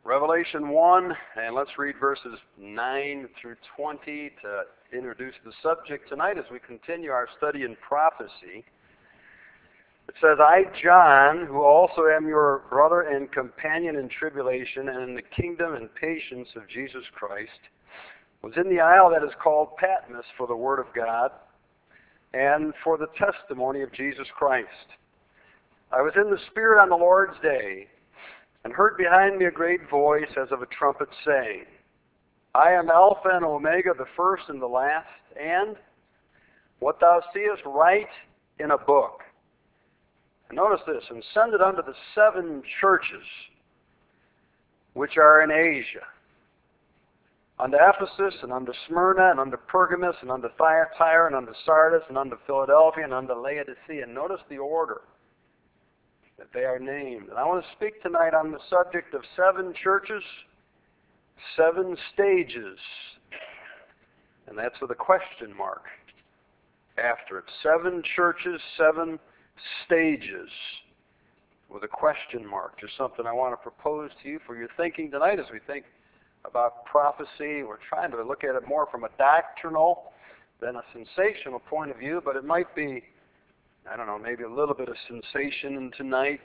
Revelation 1, and let's read verses 9 through 20 to introduce the subject tonight as we continue our study in prophecy. It says, I, John, who also am your brother and companion in tribulation and in the kingdom and patience of Jesus Christ, was in the isle that is called Patmos for the word of God and for the testimony of Jesus Christ. I was in the Spirit on the Lord's day, and heard behind me a great voice as of a trumpet saying, I am Alpha and Omega, the first and the last, and what thou seest write in a book. And notice this, and send it unto the 7 churches which are in Asia, unto Ephesus, and unto Smyrna, and unto Pergamos, and unto Thyatira, and unto Sardis, and unto Philadelphia, and unto Laodicea. And notice the order that they are named. And I want to speak tonight on the subject of 7 churches, 7 stages. And that's with a question mark after it. 7 churches, 7 stages with a question mark. Just something I want to propose to you for your thinking tonight as we think about prophecy. We're trying to look at it more from a doctrinal than a sensational point of view, but it might be, I don't know, maybe a little bit of sensation tonight.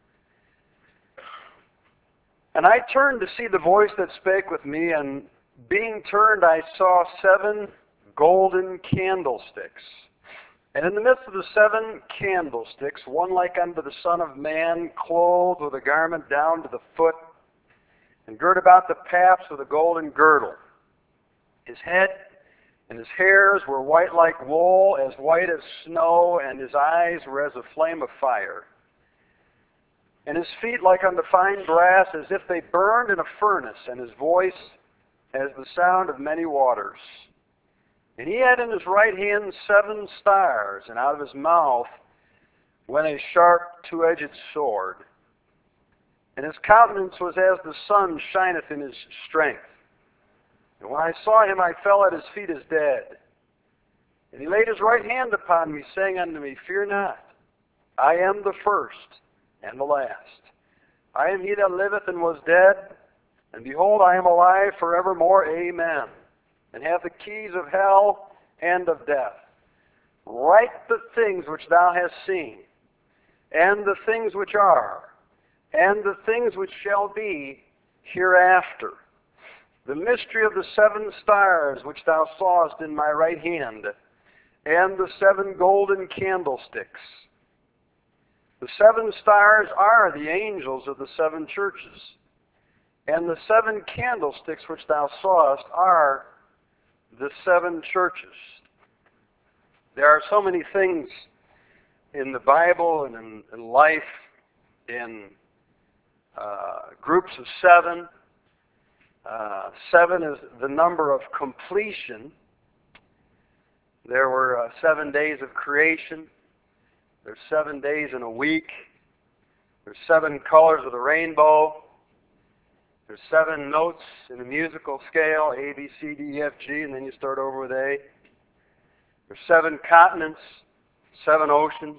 And I turned to see the voice that spake with me, and being turned I saw 7 golden candlesticks. And in the midst of the 7 candlesticks, one like unto the Son of Man, clothed with a garment down to the foot, and girt about the paps with a golden girdle. His head and his hairs were white like wool, as white as snow, and his eyes were as a flame of fire. And his feet like unto fine brass, as if they burned in a furnace, and his voice as the sound of many waters. And he had in his right hand 7 stars, and out of his mouth went a sharp 2-edged sword. And his countenance was as the sun shineth in his strength. And when I saw him, I fell at his feet as dead. And he laid his right hand upon me, saying unto me, Fear not, I am the first and the last. I am he that liveth and was dead, and behold, I am alive forevermore. Amen. And have the keys of hell and of death. Write the things which thou hast seen, and the things which are, and the things which shall be hereafter. The mystery of the 7 stars which thou sawest in my right hand, and the 7 golden candlesticks. The 7 stars are the angels of the 7 churches, and the 7 candlesticks which thou sawest are the 7 churches. There are so many things in the Bible and in life, in groups of 7. 7 is the number of completion. There were 7 days of creation. There's 7 days in a week. There's 7 colors of the rainbow. There's 7 notes in a musical scale, A, B, C, D, E, F, G, and then you start over with A. There's 7 continents, 7 oceans.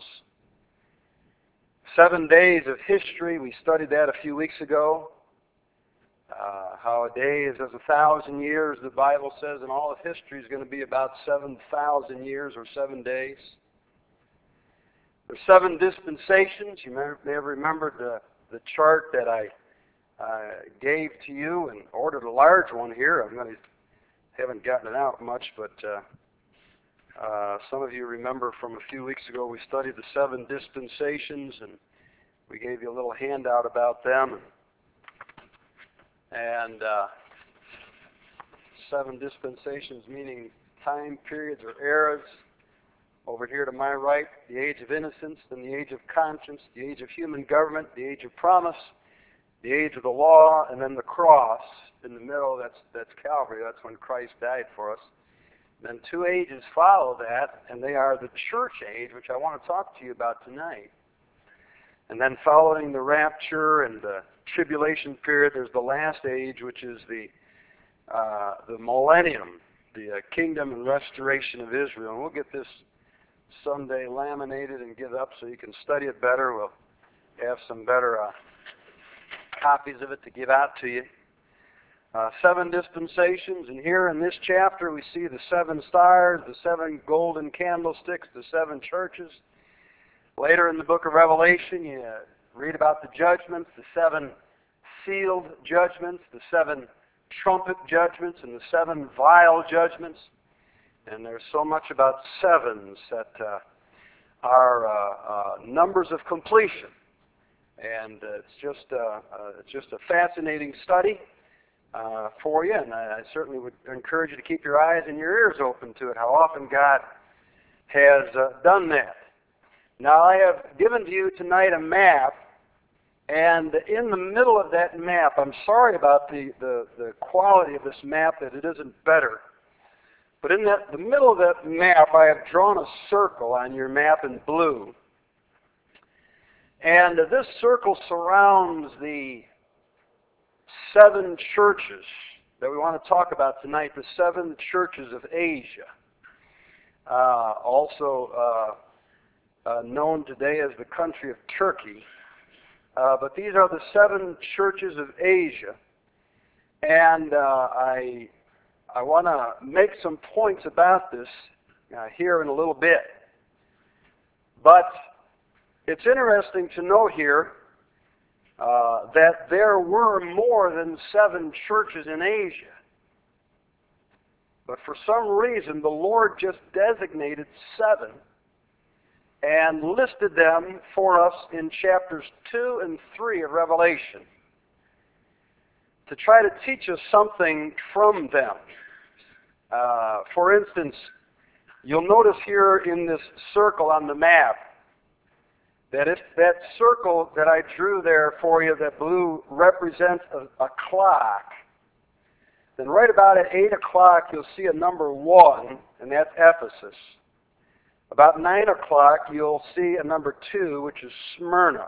7 days of history. We studied that a few weeks ago. How a day is as 1,000 years, the Bible says, and all of history is going to be about 7,000 years or 7 days. There's 7 dispensations. You may have remembered the chart that I gave to you and ordered a large one here. Haven't gotten it out much, but some of you remember from a few weeks ago we studied the 7 dispensations, and we gave you a little handout about them. And 7 dispensations, meaning time periods or eras. Over here to my right, the age of innocence, then the age of conscience, the age of human government, the age of promise, the age of the law, and then the cross in the middle. That's Calvary. That's when Christ died for us. Then 2 ages follow that, and they are the church age, which I want to talk to you about tonight. And then following the rapture and the tribulation period, there's the last age, which is the millennium, the kingdom and restoration of Israel. And we'll get this someday laminated and get up so you can study it better. We'll have some better copies of it to give out to you. 7 dispensations, and here in this chapter we see the 7 stars, the 7 golden candlesticks, the 7 churches. Later in the book of Revelation, you read about the judgments, the 7 sealed judgments, the 7 trumpet judgments, and the 7 vial judgments. And there's so much about sevens that are numbers of completion. And it's just a fascinating study for you, and I certainly would encourage you to keep your eyes and your ears open to it, how often God has done that. Now, I have given to you tonight a map, and in the middle of that map, I'm sorry about the quality of this map, that it isn't better, but in the middle of that map, I have drawn a circle on your map in blue, and this circle surrounds the 7 churches that we want to talk about tonight, the 7 churches of Asia, also known today as the country of Turkey. But these are the 7 churches of Asia, and I want to make some points about this here in a little bit. But it's interesting to note here that there were more than 7 churches in Asia. But for some reason, the Lord just designated 7 and listed them for us in chapters 2 and 3 of Revelation to try to teach us something from them. For instance, you'll notice here in this circle on the map that if that circle that I drew there for you, that blue, represents a clock, then right about at 8 o'clock you'll see a number 1, and that's Ephesus. About 9 o'clock you'll see a number 2, which is Smyrna.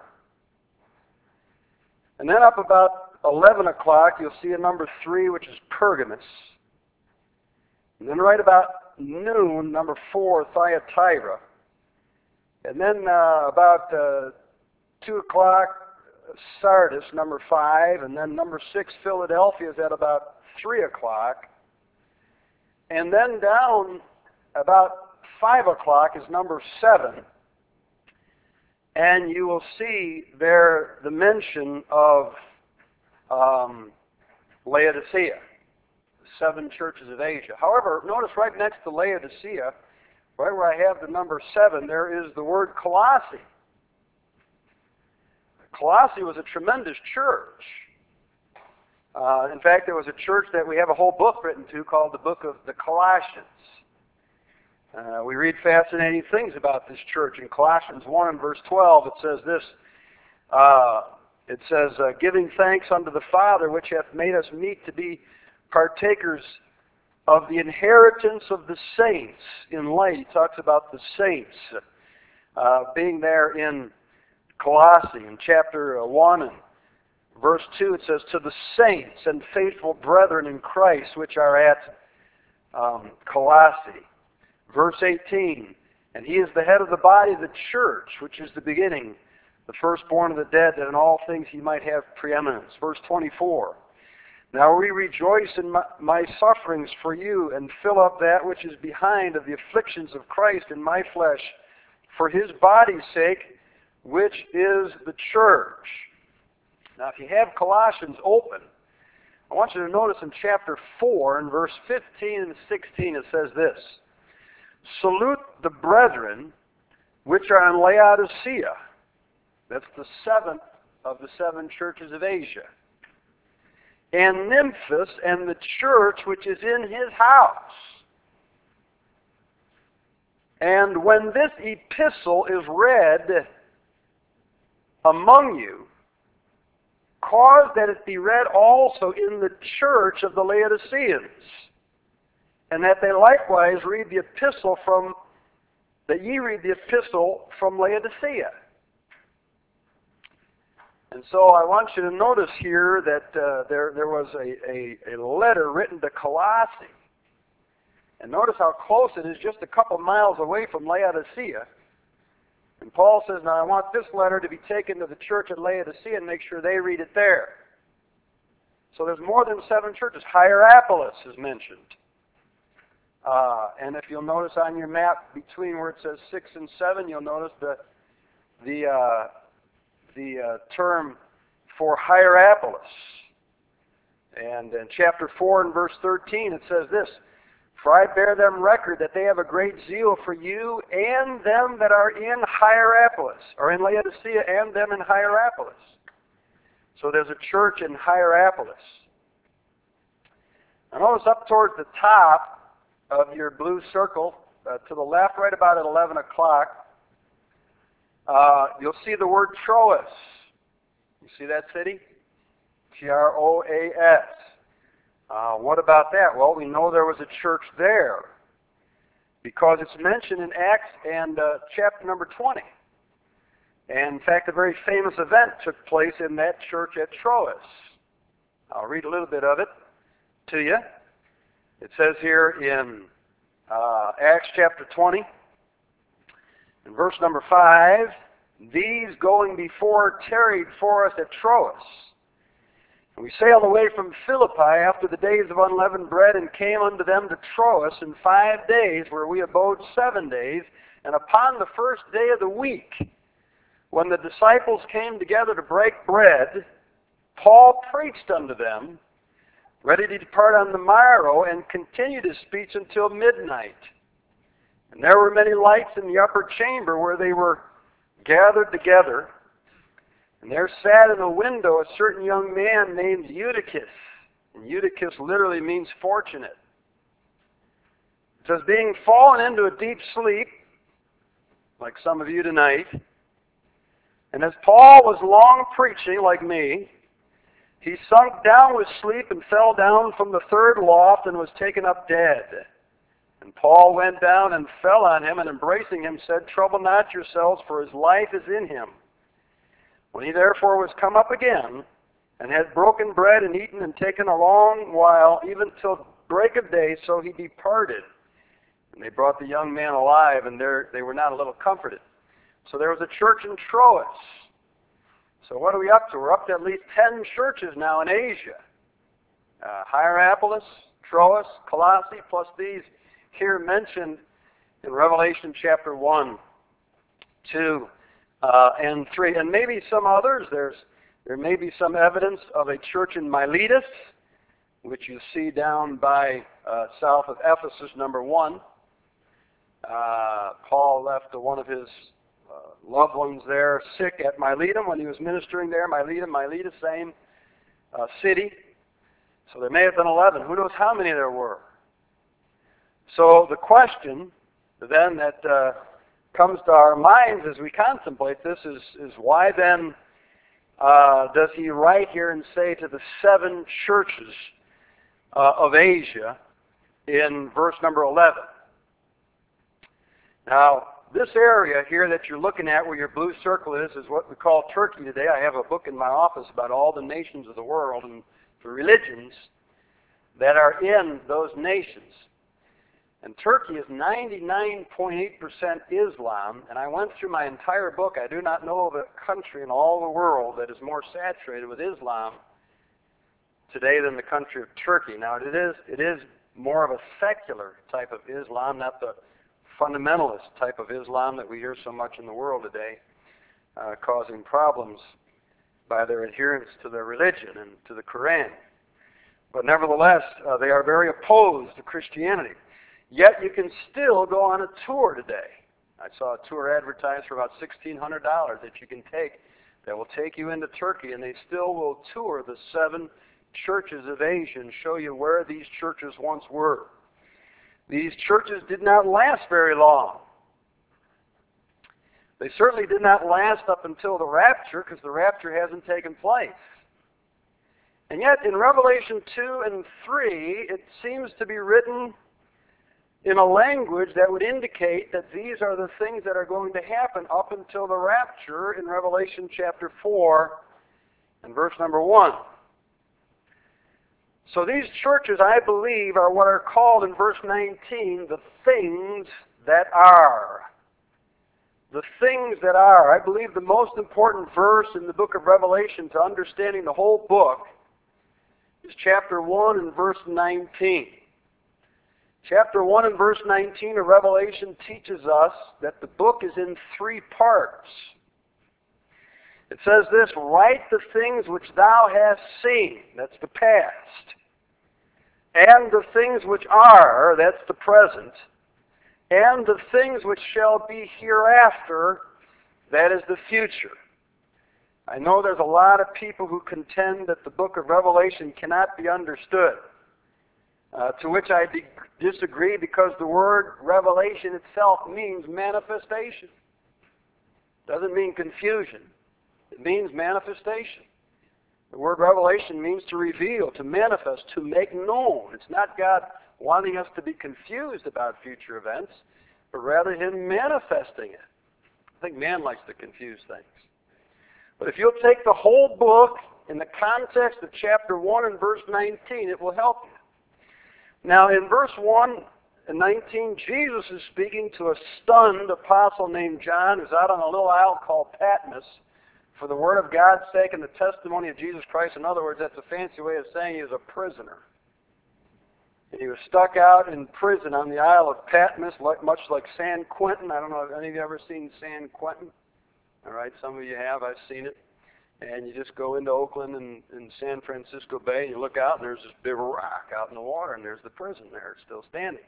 And then up about 11 o'clock you'll see a number 3, which is Pergamos. And then right about noon, number 4, Thyatira. And then about 2 o'clock, Sardis, number 5. And then number 6, Philadelphia, is at about 3 o'clock. And then down about 5 o'clock is number 7. And you will see there the mention of Laodicea, the 7 churches of Asia. However, notice right next to Laodicea, right where I have the number 7, there is the word Colossae. Colossae was a tremendous church. In fact, there was a church that we have a whole book written to called the Book of the Colossians. We read fascinating things about this church. In Colossians 1 and verse 12, it says this. It says, giving thanks unto the Father, which hath made us meet to be partakers of the inheritance of the saints in light. He talks about the saints being there in Colossae. In chapter 1 and verse 2, it says, to the saints and faithful brethren in Christ, which are at Colossae. Verse 18, and he is the head of the body of the church, which is the beginning, the firstborn of the dead, that in all things he might have preeminence. Verse 24, now we rejoice in my sufferings for you, and fill up that which is behind of the afflictions of Christ in my flesh, for his body's sake, which is the church. Now, if you have Colossians open, I want you to notice in chapter 4, in verse 15 and 16, it says this, salute the brethren which are in Laodicea. That's the 7th of the 7 churches of Asia. And Nymphas, and the church which is in his house. And when this epistle is read among you, cause that it be read also in the church of the Laodiceans, and that they likewise read the epistle from, that ye read the epistle from Laodicea. And so I want you to notice here that there was a letter written to Colossae. And notice how close it is, just a couple miles away from Laodicea. And Paul says, now I want this letter to be taken to the church at Laodicea and make sure they read it there. So there's more than 7 churches. Hierapolis is mentioned. And if you'll notice on your map, between where it says 6 and 7, you'll notice the term for Hierapolis. And in chapter 4 and verse 13, it says this, "For I bear them record that they have a great zeal for you and them that are in Hierapolis," or in Laodicea, and them in Hierapolis. So there's a church in Hierapolis. Now notice up towards the top of your blue circle, to the left, right about at 11 o'clock, you'll see the word Troas. You see that city? Troas. What about that? Well, we know there was a church there because it's mentioned in Acts and chapter number 20. And in fact, a very famous event took place in that church at Troas. I'll read a little bit of it to you. It says here in Acts chapter 20, in verse number 5, "These going before tarried for us at Troas. And we sailed away from Philippi after the days of unleavened bread and came unto them to Troas in 5 days, where we abode 7 days. And upon the first day of the week, when the disciples came together to break bread, Paul preached unto them, ready to depart on the morrow, and continued his speech until midnight. And there were many lights in the upper chamber where they were gathered together. And there sat in a window a certain young man named Eutychus." And Eutychus literally means fortunate. It says, "Being fallen into a deep sleep," like some of you tonight, "and as Paul was long preaching, like me, he sunk down with sleep and fell down from the 3rd loft and was taken up dead. And Paul went down and fell on him, and embracing him said, Trouble not yourselves, for his life is in him. When he therefore was come up again, and had broken bread and eaten and taken a long while, even till break of day, so he departed. And they brought the young man alive, and they were not a little comforted." So there was a church in Troas. So what are we up to? We're up to at least 10 churches now in Asia. Hierapolis, Troas, Colossae, plus these here mentioned in Revelation chapter 1, 2, and 3. And maybe some others. There may be some evidence of a church in Miletus, which you see down by south of Ephesus, number 1. Paul left one of his loved ones there sick at Miletum when he was ministering there. Miletus, same city. So there may have been 11. Who knows how many there were? So the question then that comes to our minds as we contemplate this is why then does he write here and say to the 7 churches of Asia in verse number 11? Now, this area here that you're looking at where your blue circle is what we call Turkey today. I have a book in my office about all the nations of the world and the religions that are in those nations. And Turkey is 99.8% Islam, and I went through my entire book. I do not know of a country in all the world that is more saturated with Islam today than the country of Turkey. Now, it is more of a secular type of Islam, not the fundamentalist type of Islam that we hear so much in the world today, causing problems by their adherence to their religion and to the Quran. But nevertheless, they are very opposed to Christianity. Yet you can still go on a tour today. I saw a tour advertised for about $1,600 that you can take that will take you into Turkey, and they still will tour the 7 churches of Asia and show you where these churches once were. These churches did not last very long. They certainly did not last up until the rapture, because the rapture hasn't taken place. And yet in Revelation 2 and 3, it seems to be written in a language that would indicate that these are the things that are going to happen up until the rapture in Revelation chapter 4 and verse number 1. So these churches, I believe, are what are called in verse 19, the things that are. The things that are. I believe the most important verse in the book of Revelation to understanding the whole book is chapter 1 and verse 19. Chapter 1 and verse 19 of Revelation teaches us that the book is in 3 parts. It says this, write the things which thou hast seen, that's the past, and the things which are, that's the present, and the things which shall be hereafter, that is the future. I know there's a lot of people who contend that the book of Revelation cannot be understood, to which I disagree, because the word revelation itself means manifestation. It doesn't mean confusion. It means manifestation. The word revelation means to reveal, to manifest, to make known. It's not God wanting us to be confused about future events, but rather Him manifesting it. I think man likes to confuse things. But if you'll take the whole book in the context of chapter 1 and verse 19, it will help you. Now, in verse 1 and 19, Jesus is speaking to a stunned apostle named John who's out on a little isle called Patmos for the Word of God's sake and the testimony of Jesus Christ. In other words, that's a fancy way of saying he was a prisoner. And he was stuck out in prison on the Isle of Patmos, much like San Quentin. I don't know, have any of you ever seen San Quentin? All right, some of you have. I've seen it. And you just go into Oakland and San Francisco Bay, and you look out, and there's this big rock out in the water, and there's the prison there. It's still standing.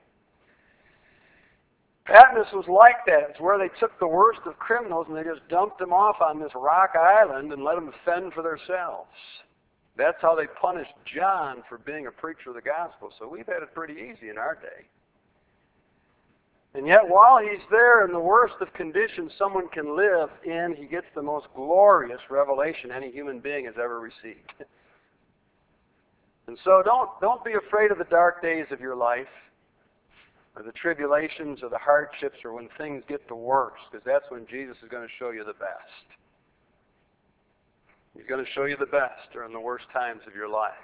Patmos was like that. It's where they took the worst of criminals, and they just dumped them off on this rock island and let them fend for themselves. That's how they punished John for being a preacher of the gospel. So we've had it pretty easy in our day. And yet while he's there in the worst of conditions someone can live in, he gets the most glorious revelation any human being has ever received. And so don't be afraid of the dark days of your life, or the tribulations, or the hardships, or when things get the worst, because that's when Jesus is going to show you the best. He's going to show you the best during the worst times of your life.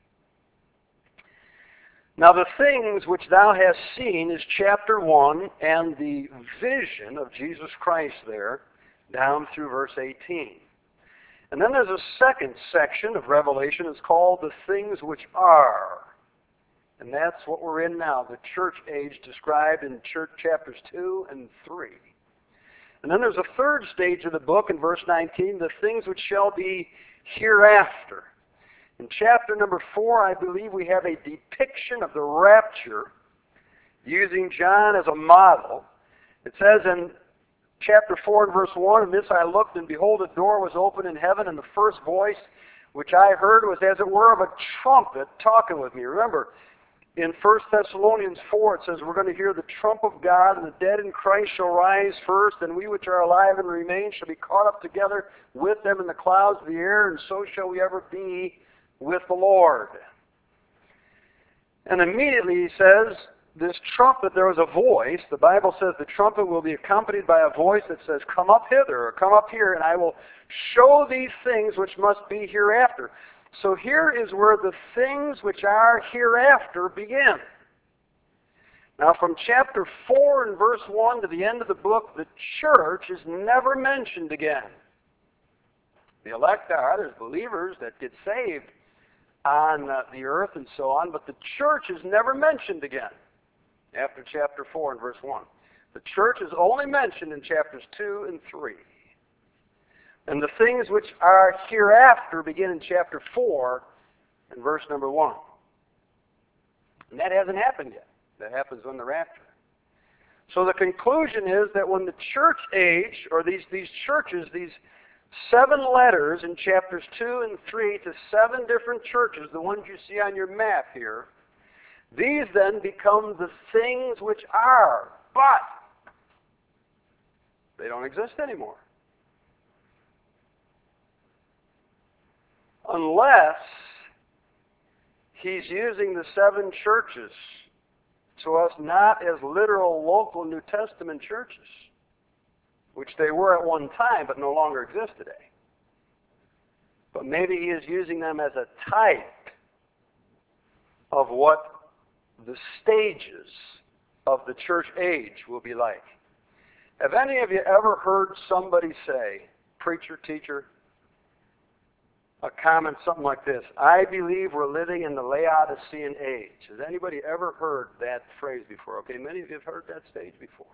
Now the things which thou hast seen is chapter 1 and the vision of Jesus Christ there down through verse 18. And then there's a second section of Revelation. It's called the things which are. And that's what we're in now, the church age described in chapters 2 and 3. And then there's a third stage of the book in verse 19, the things which shall be hereafter. In chapter number 4, I believe we have a depiction of the rapture using John as a model. It says in chapter 4 and verse 1, "And this I looked, and behold, a door was open in heaven, and the first voice which I heard was as it were of a trumpet talking with me." Remember, in 1 Thessalonians 4, it says we're going to hear the trump of God, and the dead in Christ shall rise first, and we which are alive and remain shall be caught up together with them in the clouds of the air, and so shall we ever be with the Lord. And immediately he says, this trumpet, there was a voice. The Bible says the trumpet will be accompanied by a voice that says, "Come up hither," or "Come up here, and I will show these things which must be hereafter." So here is where the things which are hereafter begin. Now from chapter 4 and verse 1 to the end of the book, the church is never mentioned again. The elect are, there's believers that get saved on the earth and so on, but the church is never mentioned again after chapter 4 and verse 1. The church is only mentioned in chapters 2 and 3. And the things which are hereafter begin in chapter 4 and verse number 1. And that hasn't happened yet. That happens when the rapture. So the conclusion is that when the church age, or these churches, these 7 letters in chapters 2 and 3 to 7 different churches, the ones you see on your map here, these then become the things which are, but they don't exist anymore. Unless he's using the 7 churches to us not as literal local New Testament churches, which they were at one time but no longer exist today. But maybe he is using them as a type of what the stages of the church age will be like. Have any of you ever heard somebody say, preacher, teacher, a comment something like this: I believe we're living in the Laodicean age. Has anybody ever heard that phrase before? Okay, many of you have heard that stage before.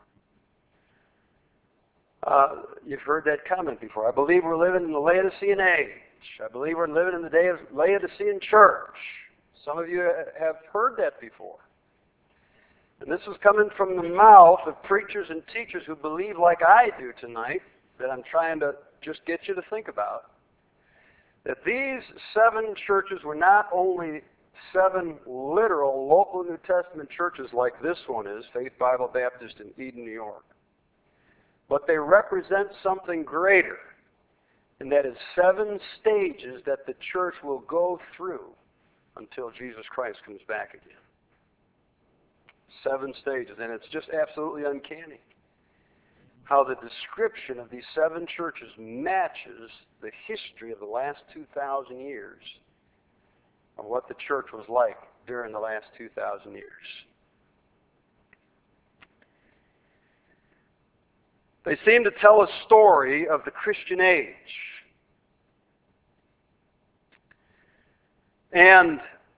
You've heard that comment before. I believe we're living in the Laodicean age. I believe we're living in the day of Laodicean church. Some of you have heard that before. And this is coming from the mouth of preachers and teachers who believe like I do tonight, that I'm trying to just get you to think about. That these 7 churches were not only 7 literal local New Testament churches like this one is, Faith Bible Baptist in Eden, New York, but they represent something greater, and that is 7 stages that the church will go through until Jesus Christ comes back again. 7 stages, and it's just absolutely uncanny how the description of these 7 churches matches the history of the last 2,000 years of what the church was like during the last 2,000 years. They seem to tell a story of the Christian age. And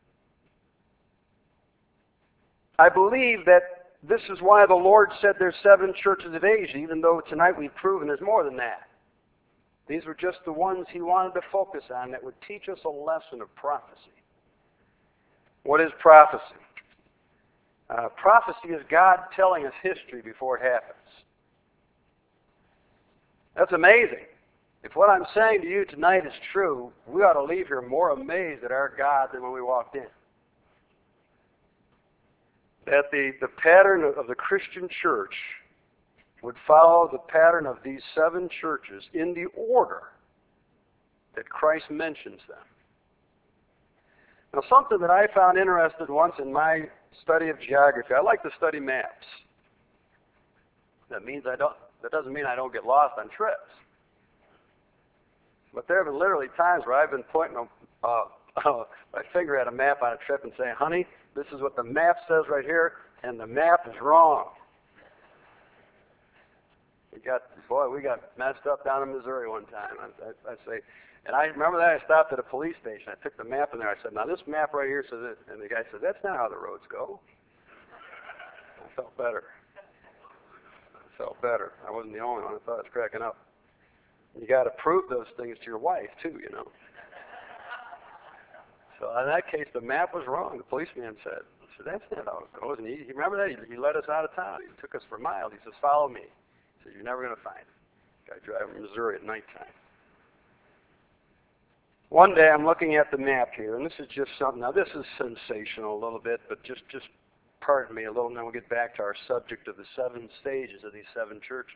I believe that this is why the Lord said there's 7 churches of Asia, even though tonight we've proven there's more than that. These were just the ones He wanted to focus on that would teach us a lesson of prophecy. What is prophecy? Prophecy is God telling us history before it happens. That's amazing. If what I'm saying to you tonight is true, we ought to leave here more amazed at our God than when we walked in. That the pattern of the Christian church would follow the pattern of these 7 churches in the order that Christ mentions them. Now, something that I found interesting once in my study of geography, I like to study maps. That doesn't mean I don't get lost on trips. But there have been literally times where I've been pointing my finger at a map on a trip and saying, honey, this is what the map says right here, and the map is wrong. We got messed up down in Missouri one time. I say, and I remember that I stopped at a police station. I took the map in there. I said, now this map right here says it. And the guy said, that's not how the roads go. I felt better. I wasn't the only one. I thought I was cracking up. You got to prove those things to your wife too, you know. So in that case, the map was wrong. The policeman said, that's not how it goes. And he remember that? He let us out of town. He took us for miles. He says, follow me. He said, you're never going to find it. Guy driving from Missouri at nighttime. One day I'm looking at the map here, and this is just something. Now this is sensational a little bit, but just pardon me a little, and then we'll get back to our subject of the 7 stages of these 7 churches.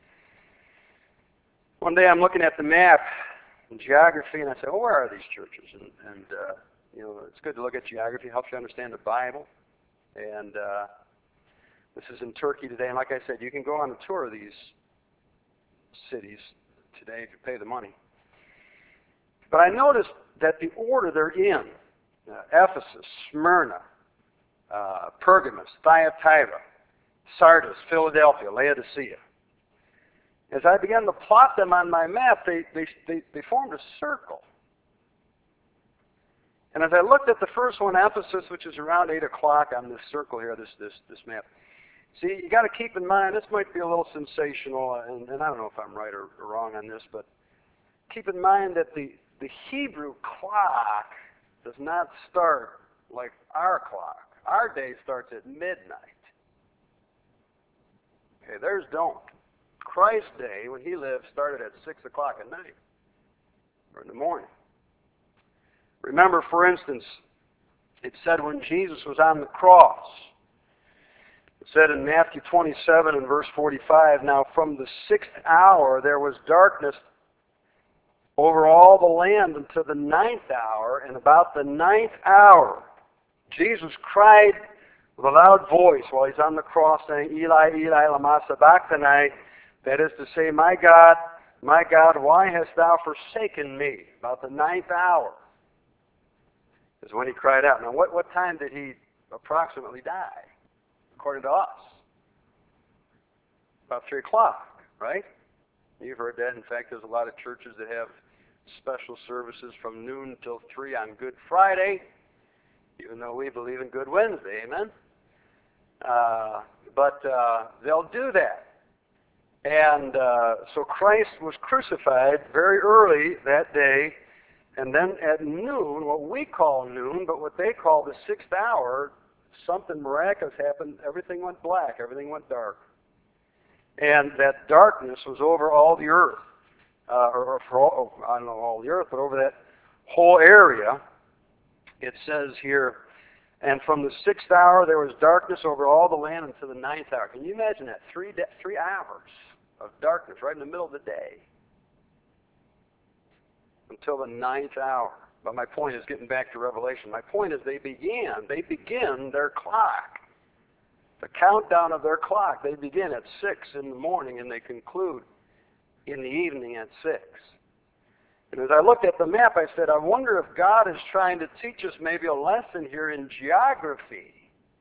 One day I'm looking at the map in geography, and I say, oh, where are these churches? And you know, it's good to look at geography. It helps you understand the Bible. And this is in Turkey today. And like I said, you can go on a tour of these cities today if you pay the money. But I noticed that the order they're in, Ephesus, Smyrna, Pergamos, Thyatira, Sardis, Philadelphia, Laodicea. As I began to plot them on my map, they formed a circle. And as I looked at the first one, Ephesus, which is around 8 o'clock on this circle here, this map. See, you got to keep in mind, this might be a little sensational, and I don't know if I'm right or wrong on this, but keep in mind that the Hebrew clock does not start like our clock. Our day starts at midnight. Okay, theirs don't. Christ's day, when He lived, started at 6 o'clock at night, or in the morning. Remember, for instance, it said when Jesus was on the cross, it said in Matthew 27 and verse 45, now from the 6th hour there was darkness over all the land until the 9th hour, and about the 9th hour, Jesus cried with a loud voice while He's on the cross saying, Eli, Eli, lama sabachthani, that is to say, my God, why hast Thou forsaken me? About the 9th hour is when He cried out. Now, what time did He approximately die, according to us? About 3 o'clock, right? You've heard that. In fact, there's a lot of churches that have special services from noon till 3 on Good Friday, even though we believe in Good Wednesday, amen? But they'll do that. And so Christ was crucified very early that day, and then at noon, what we call noon, but what they call the 6th hour, something miraculous happened. Everything went black. Everything went dark. And that darkness was over all the earth. Or for all, I don't know all the earth, but over that whole area. It says here, and from the 6th hour there was darkness over all the land until the 9th hour. Can you imagine that? 3 hours of darkness right in the middle of the day. Until the 9th hour. But my point is, getting back to Revelation, my point is they begin their clock. The countdown of their clock, they begin at 6 in the morning and they conclude in the evening at 6. And as I looked at the map, I said, I wonder if God is trying to teach us maybe a lesson here in geography.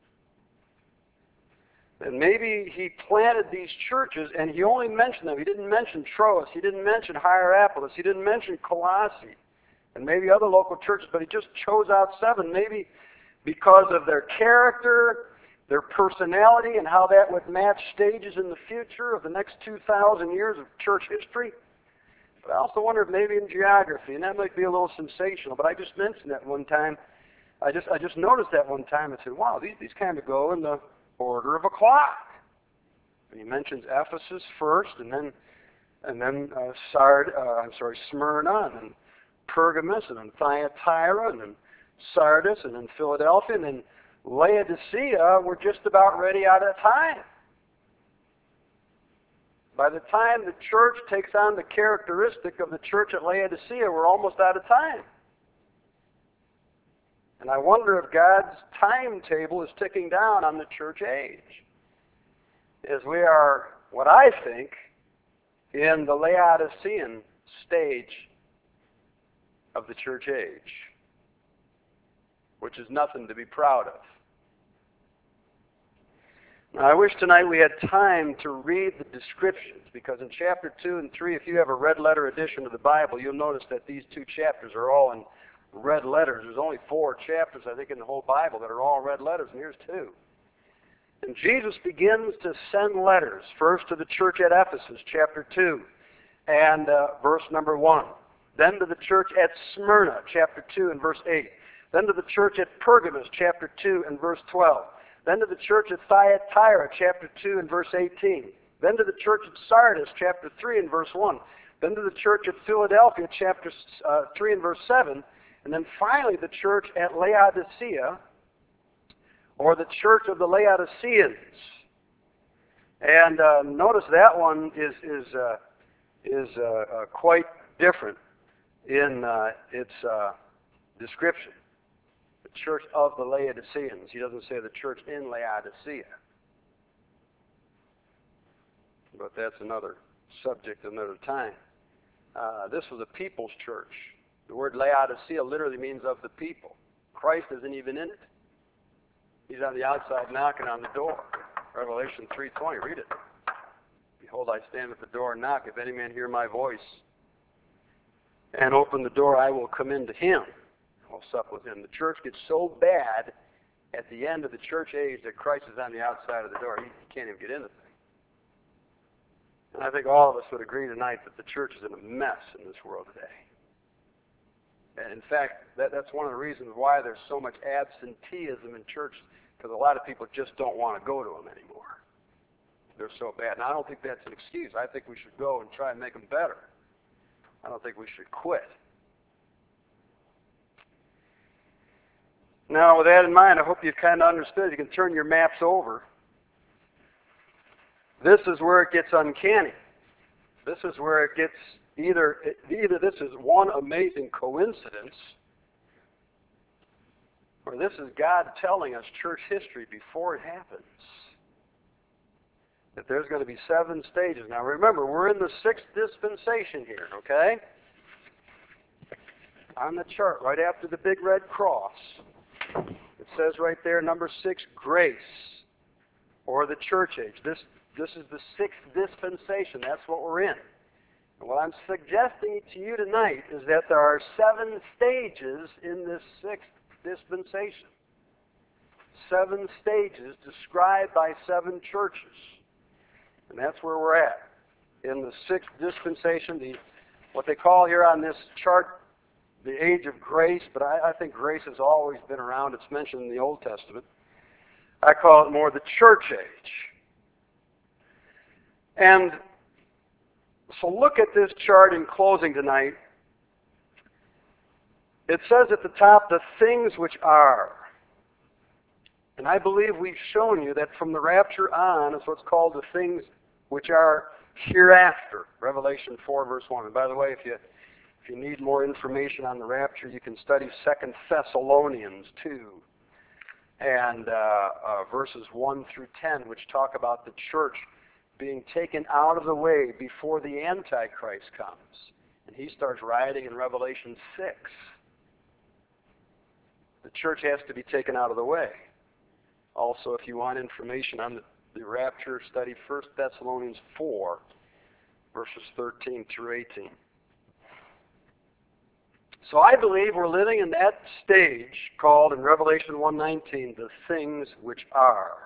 And maybe he planted these churches, and he only mentioned them. He didn't mention Troas. He didn't mention Hierapolis. He didn't mention Colossae. And maybe other local churches, but he just chose out 7, maybe because of their character, their personality, and how that would match stages in the future of the next 2,000 years of church history. But I also wonder if maybe in geography, and that might be a little sensational, but I just mentioned that one time. I just noticed that one time and said, wow, these kind of go in the order of a clock. And he mentions Ephesus first, and then Smyrna, and then Pergamus, and then Thyatira, and then Sardis, and then Philadelphia, and then Laodicea. We're just about ready out of time. By the time the church takes on the characteristic of the church at Laodicea, we're almost out of time. And I wonder if God's timetable is ticking down on the church age. As we are, what I think, in the Laodicean stage of the church age, which is nothing to be proud of. Now, I wish tonight we had time to read the descriptions, because in chapter 2 and 3, if you have a red letter edition of the Bible, you'll notice that these 2 chapters are all in red letters. There's only 4 chapters, I think, in the whole Bible that are all red letters, and here's 2. And Jesus begins to send letters, first to the church at Ephesus, chapter 2, and verse number 1. Then to the church at Smyrna, chapter 2 and verse 8. Then to the church at Pergamus, chapter 2 and verse 12. Then to the church at Thyatira, chapter 2 and verse 18. Then to the church at Sardis, chapter 3 and verse 1. Then to the church at Philadelphia, chapter 3 and verse 7. And then finally the church at Laodicea, or the church of the Laodiceans. And notice that one is quite different in its description. The church of the Laodiceans. He doesn't say the church in Laodicea. But that's another subject another time. This was a people's church. The word Laodicea literally means of the people. Christ isn't even in it. He's on the outside knocking on the door. Revelation 3:20, read it. Behold, I stand at the door and knock. If any man hear my voice and open the door, I will come into him. I will sup with him. The church gets so bad at the end of the church age that Christ is on the outside of the door. He can't even get in the thing. And I think all of us would agree tonight that the church is in a mess in this world today. And in fact, that's one of the reasons why there's so much absenteeism in church, because a lot of people just don't want to go to them anymore. They're so bad. And I don't think that's an excuse. I think we should go and try and make them better. I don't think we should quit. Now, with that in mind, I hope you've kind of understood. You can turn your maps over. This is where it gets uncanny. This is where it gets either this is one amazing coincidence, or this is God telling us church history before it happens. That there's going to be 7 stages. Now remember, we're in the 6th dispensation here, okay? On the chart, right after the big red cross, it says right there, number 6, grace, or the church age. This is the 6th dispensation. That's what we're in. And what I'm suggesting to you tonight is that there are 7 stages in this 6th dispensation. 7 stages described by 7 churches. And that's where we're at. In the 6th dispensation, what they call here on this chart the age of grace, but I think grace has always been around. It's mentioned in the Old Testament. I call it more the church age. And so look at this chart in closing tonight. It says at the top, the things which are. And I believe we've shown you that from the rapture on is what's called the things which are hereafter. Revelation 4, verse 1. And by the way, if you need more information on the rapture, you can study 2 Thessalonians 2 and verses 1 through 10, which talk about the church being taken out of the way before the Antichrist comes. And he starts rioting in Revelation 6. The church has to be taken out of the way. Also, if you want information on the rapture, study 1 Thessalonians 4, verses 13 through 18. So I believe we're living in that stage called in Revelation 1:19, the things which are,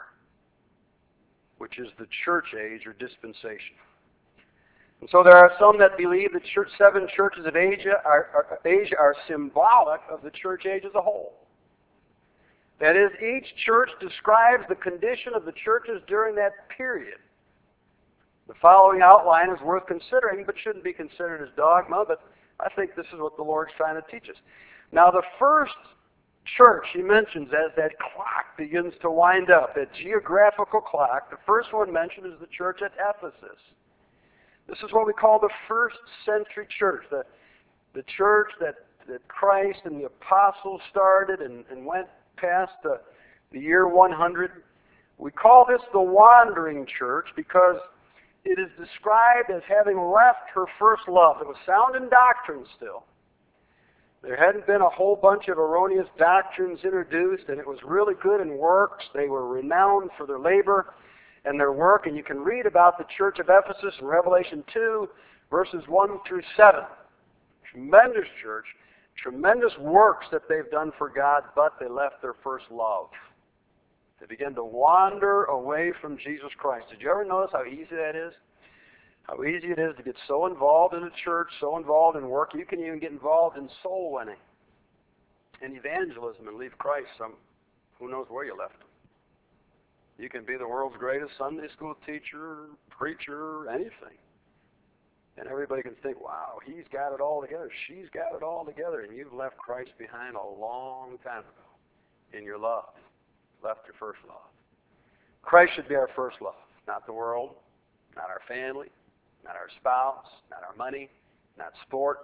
which is the church age or dispensation. And so there are some that believe the 7 churches of Asia are symbolic of the church age as a whole. That is, each church describes the condition of the churches during that period. The following outline is worth considering, but shouldn't be considered as dogma, but I think this is what the Lord's trying to teach us. Now, the first church he mentions as that clock begins to wind up, that geographical clock, the first one mentioned is the church at Ephesus. This is what we call the first century church, the church that Christ and the apostles started and went past the year 100. We call this the wandering church because it is described as having left her first love. It was sound in doctrine still. There hadn't been a whole bunch of erroneous doctrines introduced, and it was really good in works. They were renowned for their labor and their work, and you can read about the church of Ephesus in Revelation 2, verses 1 through 7. Tremendous church, tremendous works that they've done for God, but they left their first love. They began to wander away from Jesus Christ. Did you ever notice how easy that is? How easy it is to get so involved in a church, so involved in work. You can even get involved in soul winning and evangelism and leave Christ. Who knows where you left him. You can be the world's greatest Sunday school teacher, preacher, anything. And everybody can think, wow, he's got it all together. She's got it all together. And you've left Christ behind a long time ago in your love. Left your first love. Christ should be our first love, not the world, not our family, not our spouse, not our money, not sports.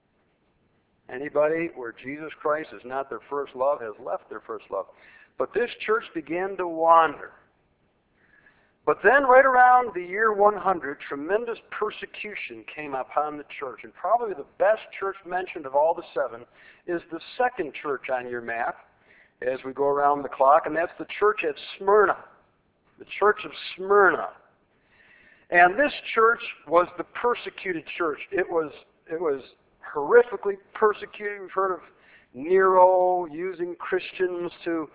Anybody where Jesus Christ is not their first love has left their first love. But this church began to wander. But then right around the year 100, tremendous persecution came upon the church. And probably the best church mentioned of all the 7 is the second church on your map as we go around the clock, and that's the church at Smyrna, the church of Smyrna. And this church was the persecuted church. It was horrifically persecuted. We've heard of Nero using Christians to,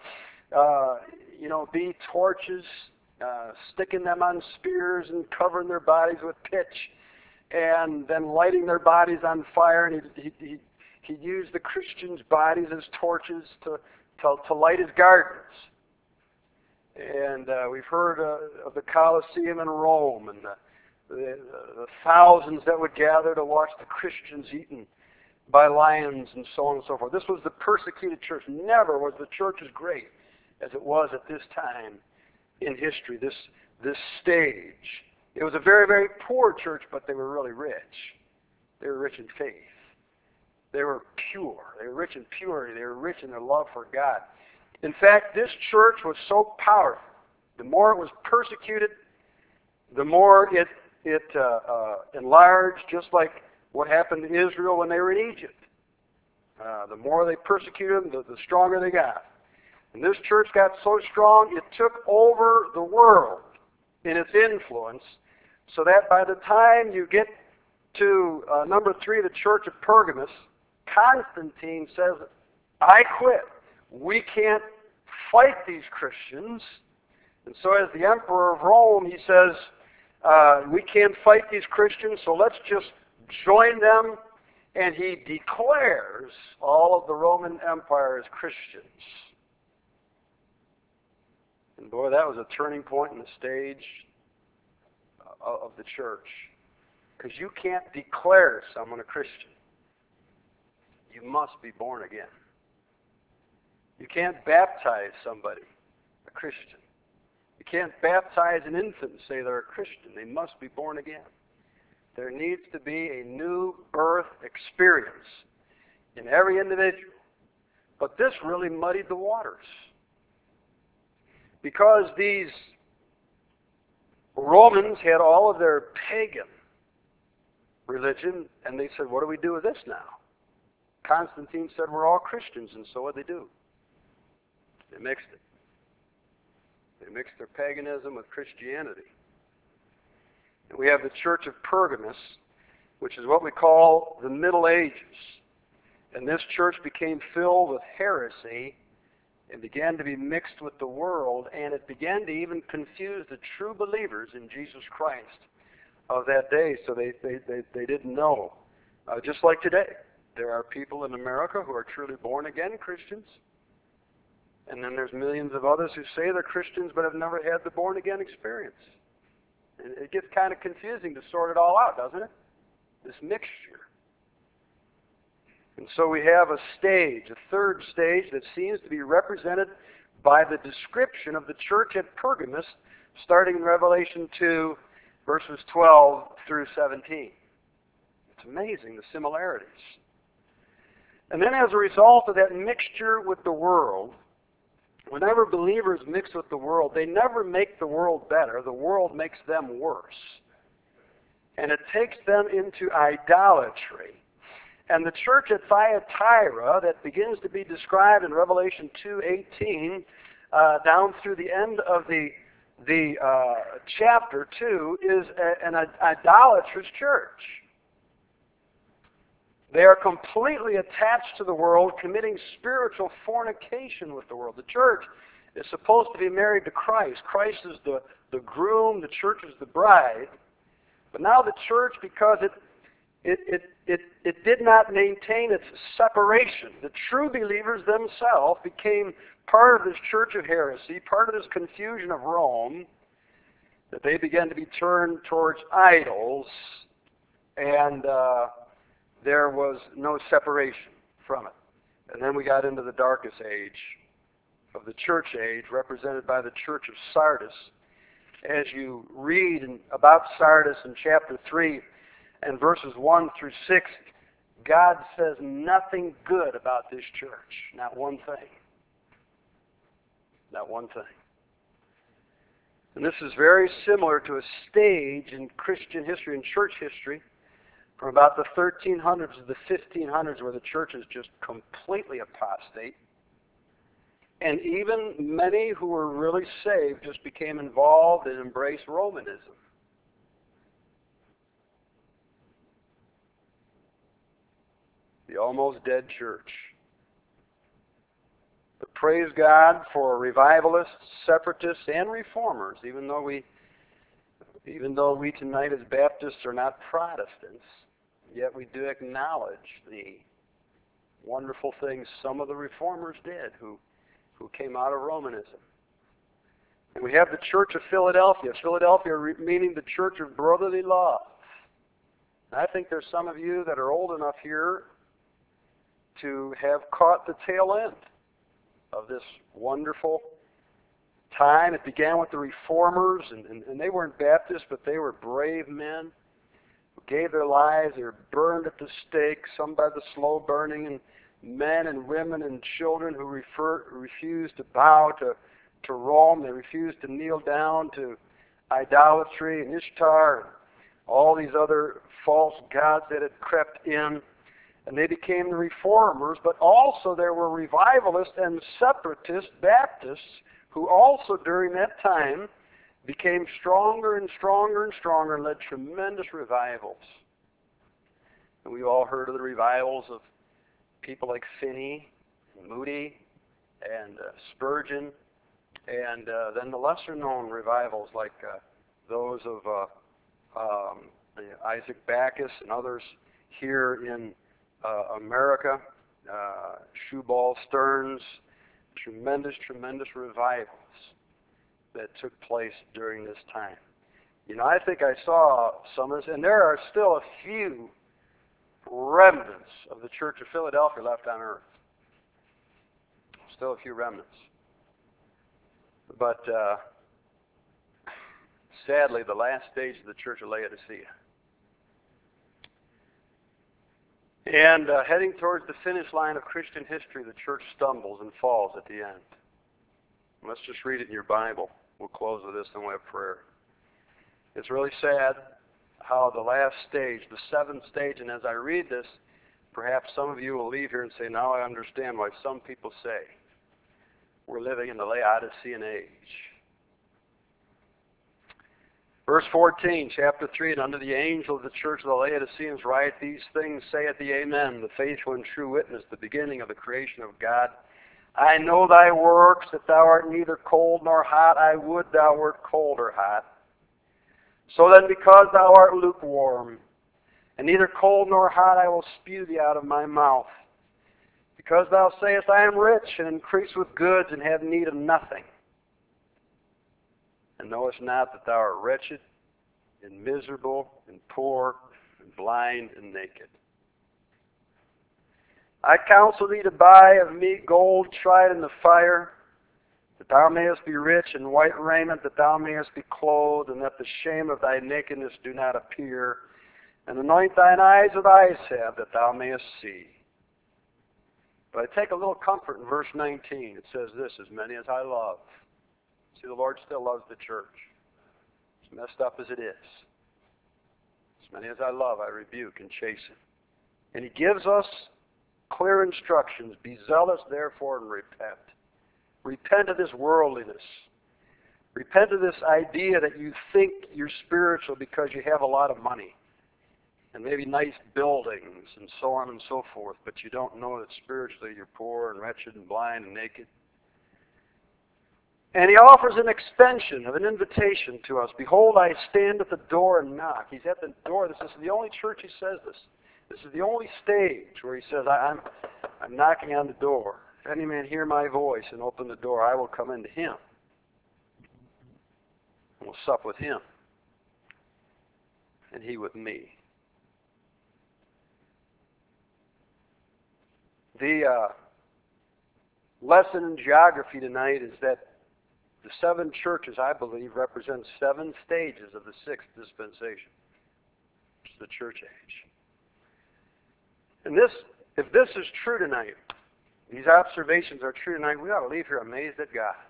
be torches, sticking them on spears and covering their bodies with pitch, and then lighting their bodies on fire. And he used the Christians' bodies as torches to light his gardens. And we've heard of the Colosseum in Rome and the thousands that would gather to watch the Christians eaten by lions and so on and so forth. This was the persecuted church. Never was the church as great as it was at this time in history, this stage. It was a very, very poor church, but they were really rich. They were rich in faith. They were pure. They were rich in purity. They were rich in their love for God. In fact, this church was so powerful. The more it was persecuted, the more it enlarged, just like what happened to Israel when they were in Egypt. The more they persecuted them, the stronger they got. And this church got so strong, it took over the world in its influence, so that by the time you get to number 3, the church of Pergamos, Constantine says, I quit. We can't fight these Christians. And so as the emperor of Rome, he says, we can't fight these Christians, so let's just join them. And he declares all of the Roman Empire as Christians. And boy, that was a turning point in the stage of the church. Because you can't declare someone a Christian. You must be born again. You can't baptize somebody a Christian. You can't baptize an infant and say they're a Christian. They must be born again. There needs to be a new birth experience in every individual. But this really muddied the waters. Because these Romans had all of their pagan religion, and they said, what do we do with this now? Constantine said, we're all Christians, and so what did they do? They mixed it. They mixed their paganism with Christianity. And we have the Church of Pergamos, which is what we call the Middle Ages. And this church became filled with heresy and began to be mixed with the world, and it began to even confuse the true believers in Jesus Christ of that day, so they didn't know. Just like today, there are people in America who are truly born-again Christians, and then there's millions of others who say they're Christians but have never had the born-again experience. And it gets kind of confusing to sort it all out, doesn't it? This mixture. And so we have a stage, a third stage, that seems to be represented by the description of the church at Pergamos, starting in Revelation 2, verses 12 through 17. It's amazing, the similarities. And then as a result of that mixture with the world, whenever believers mix with the world, they never make the world better. The world makes them worse. And it takes them into idolatry. And the church at Thyatira, that begins to be described in Revelation 2:18, down through the end of the chapter 2, is an idolatrous church. They are completely attached to the world, committing spiritual fornication with the world. The church is supposed to be married to Christ. Christ is the groom, the church is the bride. But now the church, because it did not maintain its separation. The true believers themselves became part of this church of heresy, part of this confusion of Rome, that they began to be turned towards idols, and there was no separation from it. And then we got into the darkest age of the church age, represented by the church of Sardis. As you read about Sardis in chapter 3 and verses 1 through 6, God says nothing good about this church. Not one thing. Not one thing. And this is very similar to a stage in Christian history and church history from about the 1300s to the 1500s, where the church is just completely apostate. And even many who were really saved just became involved and embraced Romanism. The almost dead church. But praise God for revivalists, separatists, and reformers, even though we tonight as Baptists are not Protestants, yet we do acknowledge the wonderful things some of the reformers did who came out of Romanism. And we have the Church of Philadelphia. Philadelphia meaning the Church of Brotherly Love. And I think there's some of you that are old enough here to have caught the tail end of this wonderful time. It began with the reformers, and they weren't Baptists, but they were brave men who gave their lives. They were burned at the stake, some by the slow burning, and men and women and children who refused to bow to Rome. They refused to kneel down to idolatry and Ishtar and all these other false gods that had crept in. And they became the reformers, but also there were revivalists and separatist Baptists who also during that time became stronger and stronger and stronger and led tremendous revivals. And we've all heard of the revivals of people like Finney, Moody, and Spurgeon, and then the lesser-known revivals like those of Isaac Backus and others here in America, Shubal Stearns, tremendous revivals that took place during this time. You know, I think I saw some of this, and there are still a few remnants of the Church of Philadelphia left on earth. Still a few remnants. But sadly, the last stage of the Church of Laodicea. And heading towards the finish line of Christian history, the church stumbles and falls at the end. Let's just read it in your Bible. We'll close with this and we'll have prayer. It's really sad how the last stage, the seventh stage, and as I read this, perhaps some of you will leave here and say, now I understand why some people say we're living in the Laodicean age. Verse 14, chapter 3, and unto the angel of the church of the Laodiceans write, these things saith the Amen, the faithful and true witness, the beginning of the creation of God. I know thy works, that thou art neither cold nor hot. I would thou wert cold or hot. So then, because thou art lukewarm, and neither cold nor hot, I will spew thee out of my mouth. Because thou sayest, I am rich, and increase with goods, and have need of nothing, and knowest not that thou art wretched, and miserable, and poor, and blind, and naked. I counsel thee to buy of me gold tried in the fire, that thou mayest be rich, and white raiment, that thou mayest be clothed, and that the shame of thy nakedness do not appear. And anoint thine eyes with eye salve, that thou mayest see. But I take a little comfort in verse 19. It says this, as many as I love. See, the Lord still loves the church, as messed up as it is. As many as I love, I rebuke and chasten. And He gives us clear instructions. Be zealous, therefore, and repent. Repent of this worldliness. Repent of this idea that you think you're spiritual because you have a lot of money and maybe nice buildings and so on and so forth, but you don't know that spiritually you're poor and wretched and blind and naked. And He offers an extension of an invitation to us. Behold, I stand at the door and knock. He's at the door. This is the only church He says this. This is the only stage where He says, I'm knocking on the door. If any man hear my voice and open the door, I will come into him. And we'll sup with him, and he with me. The lesson in geography tonight is that the seven churches, I believe, represent seven stages of the sixth dispensation, which is the church age. And if this is true tonight, these observations are true tonight, we ought to leave here amazed at God.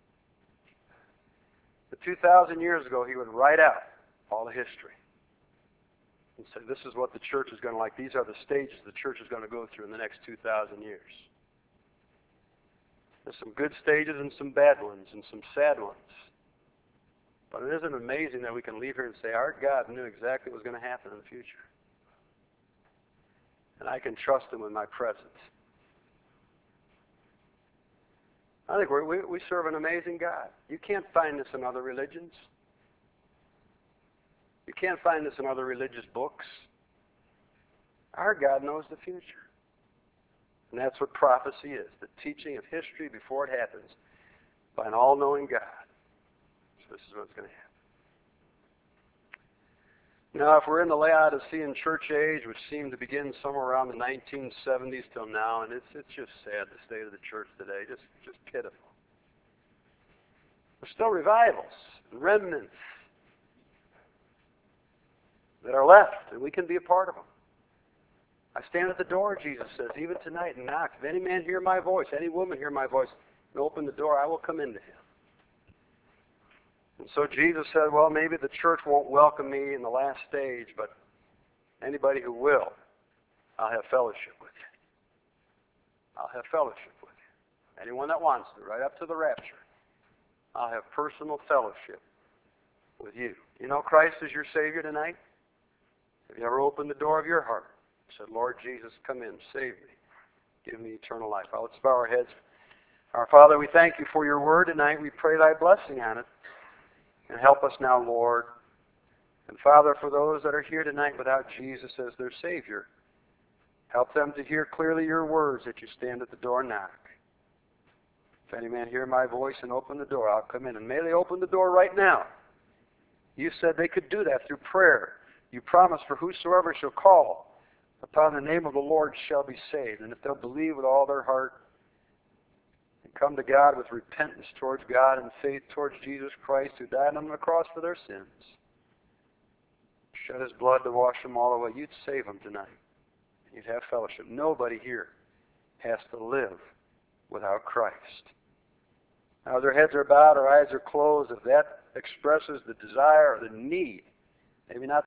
But 2,000 years ago, He would write out all the history and say, this is what the church is going to like. These are the stages the church is going to go through in the next 2,000 years. There's some good stages and some bad ones and some sad ones. But it isn't amazing that we can leave here and say, our God knew exactly what was going to happen in the future. And I can trust Him with my presence. I think we serve an amazing God. You can't find this in other religions. You can't find this in other religious books. Our God knows the future. And that's what prophecy is, the teaching of history before it happens by an all-knowing God. So this is what's going to happen. Now, if we're in the Laodicean church age, which seemed to begin somewhere around the 1970s till now, and it's just sad, the state of the church today, just pitiful. There's still revivals, remnants that are left, and we can be a part of them. I stand at the door, Jesus says, even tonight, and knock. If any man hear my voice, any woman hear my voice, and open the door, I will come into him. And so Jesus said, well, maybe the church won't welcome me in the last stage, but anybody who will, I'll have fellowship with you. I'll have fellowship with you. Anyone that wants to, right up to the rapture, I'll have personal fellowship with you. You know Christ is your Savior tonight? Have you ever opened the door of your heart Said, Lord Jesus, come in, save me. Give me eternal life. Let's bow our heads. Our Father, we thank you for your word tonight. We pray thy blessing on it. And help us now, Lord. And Father, for those that are here tonight without Jesus as their Savior, help them to hear clearly your words that you stand at the door and knock. If any man hear my voice and open the door, I'll come in. And may they open the door right now. You said they could do that through prayer. You promised, for whosoever shall call upon the name of the Lord shall be saved. And if they'll believe with all their heart and come to God with repentance towards God and faith towards Jesus Christ, who died on the cross for their sins, shed his blood to wash them all away, you'd save them tonight. You'd have fellowship. Nobody here has to live without Christ. Now, their heads are bowed, our eyes are closed. If that expresses the desire or the need, maybe not